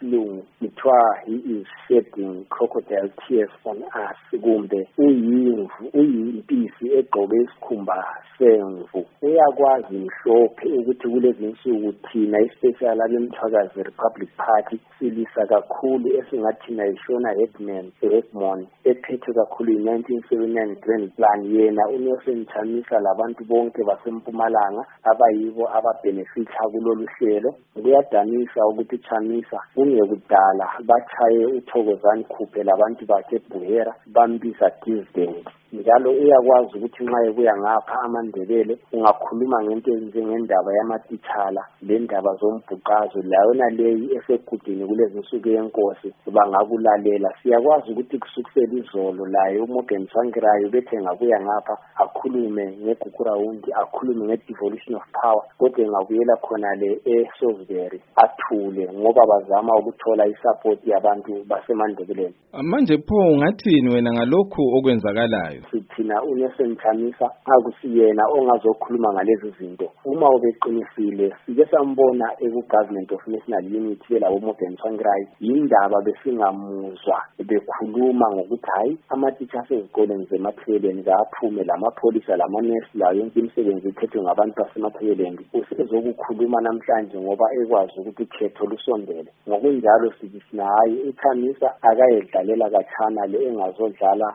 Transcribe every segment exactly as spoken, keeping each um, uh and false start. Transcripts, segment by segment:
ngesilungu kuthiwa he is shedding crocodile tears on us, kumbe uyimvu uyimpisi egqoke isikhumba semvu. Uyakwazi mhlophe ukuthi kulezi nsuku thina especially abemthwakazi Republic Party silisa kakhulu esingathina ishona Headman Headman ephethwe kakhulu in nineteen seventy-nine Grand Plan. Yena uNelson Chamisa labantu bonke basempumalanga abayibo ababenefitha kulolu hlelo. Kuyadanisa ukuthi Chamisa kungekudala bachaye uThokozani Khuphe labantu bakhe eBuhera bambisa Dissident. Njalo uyakwazi ukuthi nxa ekuya ngapha amaNdebele ungakhuluma ngento njengendaba yamatitshala lendaba zombhuqazo layona leyi esegudini kulezi nsuku yenkosi bangakulalela. Siyakwazi ukuthi kusukisela izolo laye uMorgan Tsvangirai bethe ngakuya ngapha akhulume ngeGugurawundi akhulume ngedevolution of power, kodwa ngabuyela khona le eSosbury athule ngoba bazama ukuthola isupport yabantu baseMandebeleni. Manje pho ungathini wena ngalokhu okwenzakalayo? Sithina uNelson Chamisa akusiyena ongazokhuluma ngalezi zinto. Uma ubeqinisile sike sambona eku-Government of National Unity belabo Morgan Tsvangirai indaba besingamuzwa bekhuluma ngokuthi hayi amatitsha asezikoleni zeMathebeleni kaphume lamapholisa lamanesi layo yonke imisebenzi ethethwe ngabantu baseMathebeleni. Usezokukhuluma namhlanje ngoba ekwazi ukuthi ukhetho lusondele. Ngokunjalo sithi sina hayi uChamisa akayedlalela kachana le engazodlala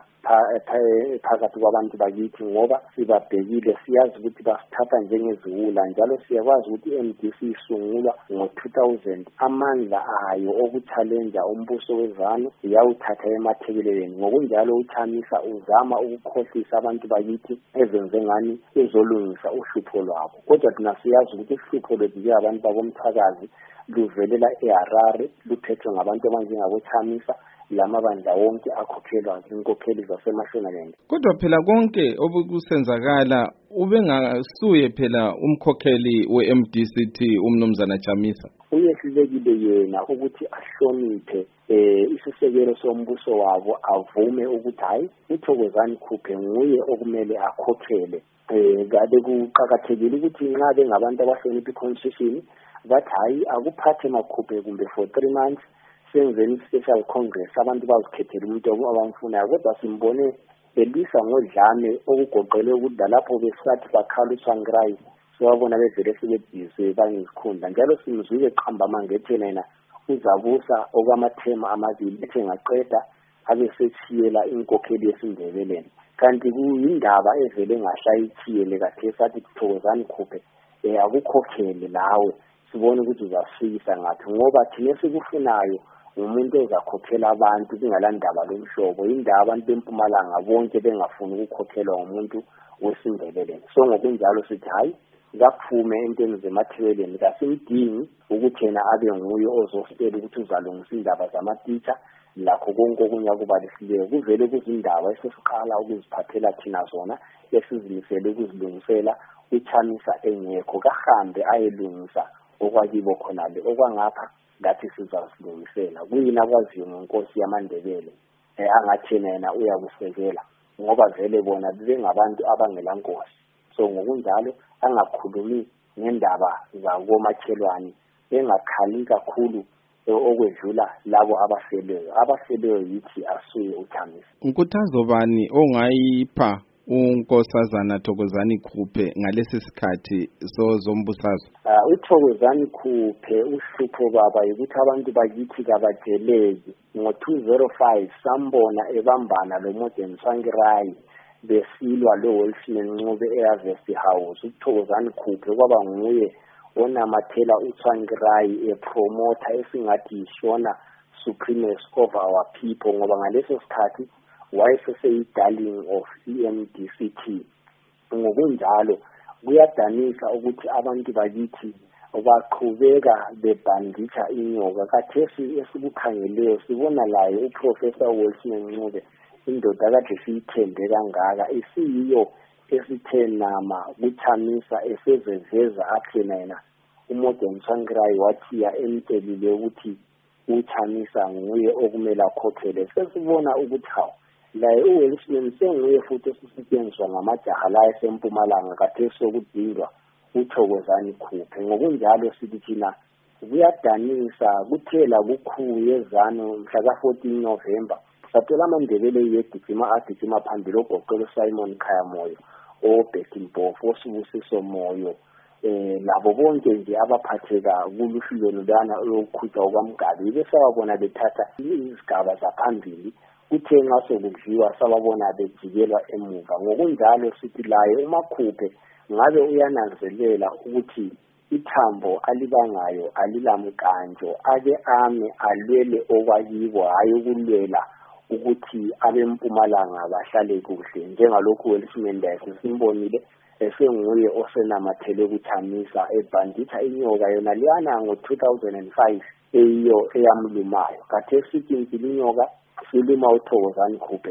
phakathi kwabantu bakithi ngoba sibabhekile siyazi ukuthi basithatha njengeziwula. Njalo siyakwazi ukuthi i-M D C isungulwa ngo-two thousand amandla ayo okuchallenja umbuso wezanu yawuthatha eMathebeleni. Ngokunjalo uChamisa uzama ukukhohlisa abantu bakithi ezenze ngani ezolungisa uhlupho lwabo, kodwa thina siyazi ukuthi uhlupho lwethu abantu bakomthakazi luvelela eHarare luphethwe ngabantu abanjengabo Chamisa lamabandla wonke akhokhelwa inkokheli zaseMashonaland. Kodwa phela konke obukusenzakala ubengasuye phela umkhokheli we-M D C T umnumzana Chamisa. Uyehlulekile yena ukuthi ahloniphe eh isisekelo sombuso wabo avume ukuthi hayi uThokozani Khuphe nguye okumele akhokhele. Eh ngabe kuqhakathekile ukuthi nxa bengabantu abahlonipha iconstitution bathi hayi akuphathe Makhuphe kumbe for three months senzeni special congress abantu bazikhethela umuntu abamfunayo, kodwa simbone elisa ngodlame okugoqelwe ukuthi lapho besathi bakhala uTsvangirai siwabona bevele sebebhizi bangezikhundla. Njalo simzwile eqhamba mangethena yena uzabusa okwamathema amabili ethe ngaqeda abe sethiyela inkokheli yesiNdebeleni, kanti kuyindaba evele ngahlayithiyele kahle sathi Thokozani Khuphe eh akukhokhele lawe sibone ukuthi uzafikisa ngathi ngoba thina sikufunayo umuntu ozakhokhela abantu kungalandaba lomhlobo indaba abantu bempumalanga bonke bengafuni ukukhokhelwa umuntu wesiNdebeleni. So ngokunjalo sithi hayi ngaphume entweni zeMathebeleni kasimdingi ukuthi yena abe nguye ozostela ukuthi uzalungisa indaba zamatitsha lakho konke okunyakubalisileyo. Kuvele kuzindaba esesiqala ukuziphathela thina zona esizimisele ukuzilungisela uChamisa engekho kahambe ayelungisa okwakibo khona le okwangapha ngathi sizasilungisela kuyina kwaziyo ngenkosi yamaNdebele eh angathena yena uyakusekela ngoba vele bona bengabantu abangela nkosi. So ngokunjalo angakhulumi ngendaba zakomakhelwane engakhali kakhulu okwedlula labo abafeleyo abafeleyo yithi asuye uChamisa. Nkuthazo bani ongayipha uNkosazana Thokozani Khuphe ngalesi sikhathi sozombusazwe? Uh, uThokozani Khuphe uhlupho baba ukuthi abantu bakithi kabajelezi ngo-two thousand five sambona ebambana lo Morgan Tsvangirai besilwa lo Wolfman Ncube eHarvest House. uThokozani Khuphe kwaba nguye onamathela uTsvangirai epromota esingathi ishona supremacy over our people ngoba ngaleso sikhathi wayeseseyi-darling of E M D C T. Ngokunjalo kuyadanisa ukuthi abantu bakithi baqhubeka bebhanditsha inyoka. Kathesi esikukhangeleyo sibona laye uProfessor Wolfman Ncube indoda kade siyithembe kangaka isiyiyo esithe nama kuChamisa esezeveza athena yena uMorgan Tsvangirai wathiya emtshelile ukuthi uChamisa nguye okumele akhokhele. Sesibona ukuthi hawu laye uWolfman senguye futhi esisetshenziswa ngamajaha la esempumalanga kade sokudindwa uThokozani Khuphe. Ngokunjalo sithi thina kuyadanisa kuthela kukhuye ezano mhla ka fourteen November sathola amandebele yegijima agijima phambili ogoqela Simon Khayamoyo oBetty Mpofu oSibusiso Moyo eh labo bonke nje abaphatheka kuluhlelo lana lokukhutshwa kwaMgabi bese wabona bethatha izigaba zaphambili kuthe ngaso kudliwa sababona bejikelwa emuva ngokunjalo sithi laye uMakhuphe ngabe uyananzelela ukuthi ithambo alibangayo alilamkanjo ake ame alwele okwayibo hayi ukulwela ukuthi abempumalanga bahlale kuhle njengalokhu welismendese simbonile esenguye osenamathele ukuthamisa ebhanditha inyoka yona liyana ngo two thousand five eyiyo eyamlumayo kathe sithi inyoka silima uThokozani Khuphe